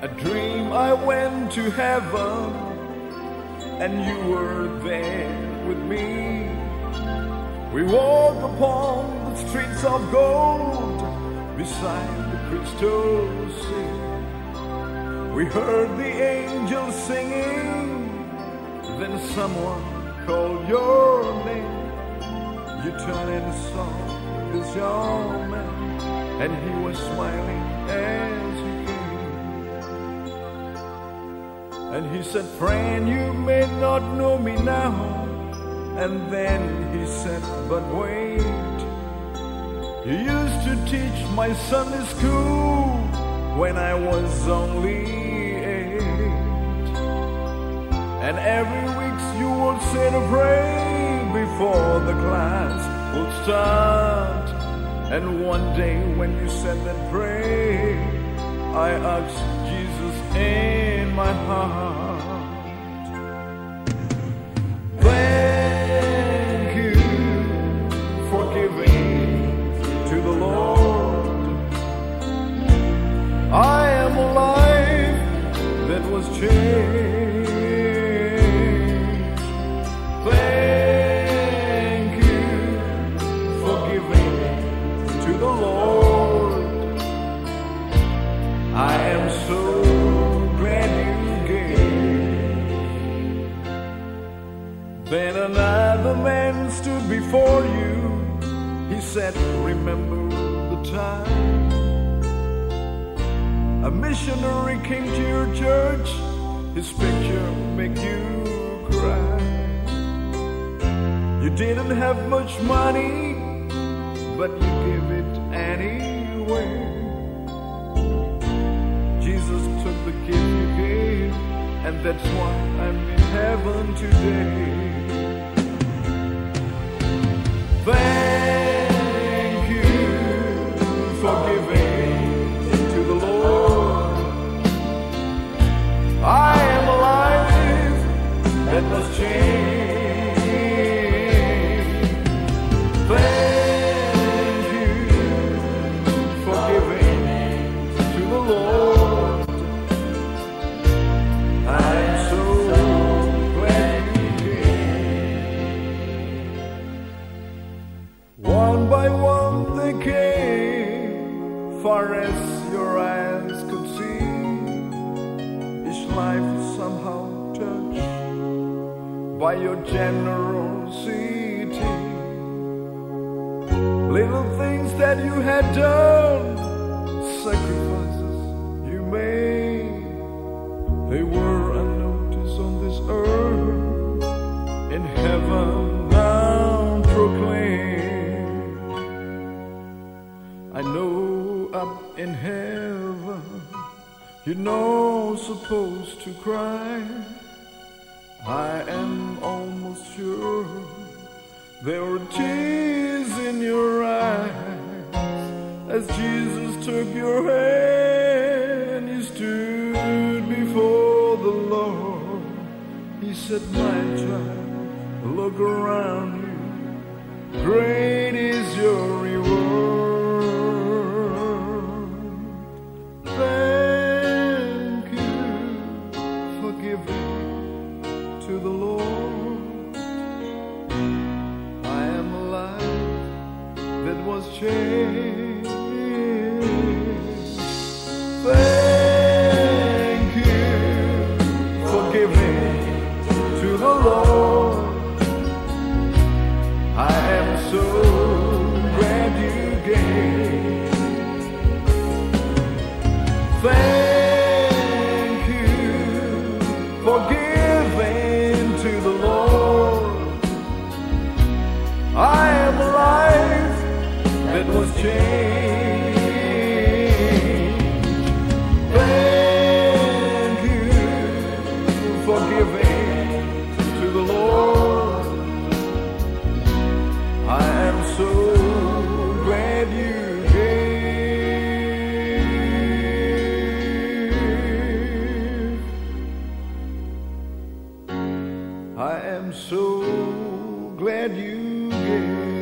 A dream I went to heaven and you were there with me. We walked upon the streets of gold beside the crystal sea. We heard the angels singing, then someone called your name. You turned and saw this young man, and he was smiling as he came. And he said, friend, you may not know me now. And then he said, but wait, you used to teach my Sunday school when I was only 8. And every week you would say to pray before the class would start. And one day when you said that prayer, I asked Jesus in my heart. Thank you for giving to the Lord. I am a life that was changed. Thank you for giving to the Lord. I am so glad you gave. Then another man stood before you. He said, remember the time a missionary came to your church. His picture make you cry. You didn't have much money, but you gave it anyway. Jesus took the gift you gave, and that's why I'm in heaven today. Thank you for giving to the Lord. I am alive that was changed. Thank you for giving to the Lord. I am so glad you came. One by one they came, far as your eyes could see. Each life is somehow touched by your generosity. Little things that you had done, sacrifices you made, they were unnoticed on this earth. In heaven now proclaim. I know up in heaven you're not supposed to cry. I am almost sure there were tears in your eyes as Jesus took your hand. You stood before the Lord. He said, my child, look around you. Great is your reward. Thank you for giving to the Lord. I am a life that was changed. Thank you for giving to the Lord. I am so glad you gave. Thank you for giving to the Lord. I am a life that was changed. Thank you for giving to the Lord. I am so glad you gave. I am so glad you gave.